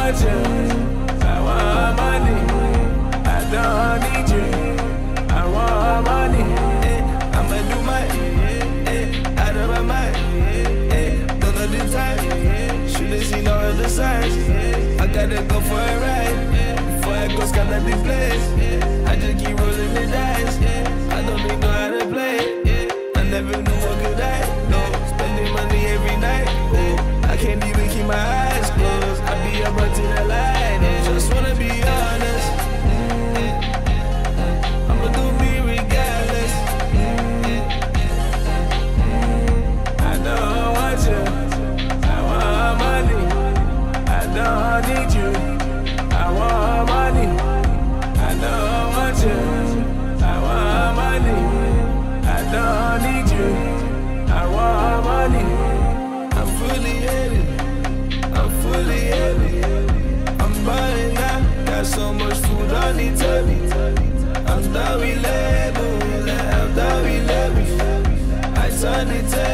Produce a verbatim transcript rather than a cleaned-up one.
want you, I want money. I don't need you, I want money. Eh, I'ma do my, eh, eh, out of my mind. Eh, don't know the time, should've seen all of the signs. I gotta go for a ride, before I go scatter the place. I just keep rolling the dice, I don't even know how to play. I never knew what could I, no, spending money every night. Oh, I can't even keep my eyes closed, I be up until the light. Just wanna be honest, I'ma do me regardless. I don't want you, I want money. I don't need you, I want money. I don't want you, I want money. I don't need you, I want money. I'm fully headed, I'm fully headed. I'm buying out, got so much food on the table. I'm done with label, I'm done with label. I turn the table.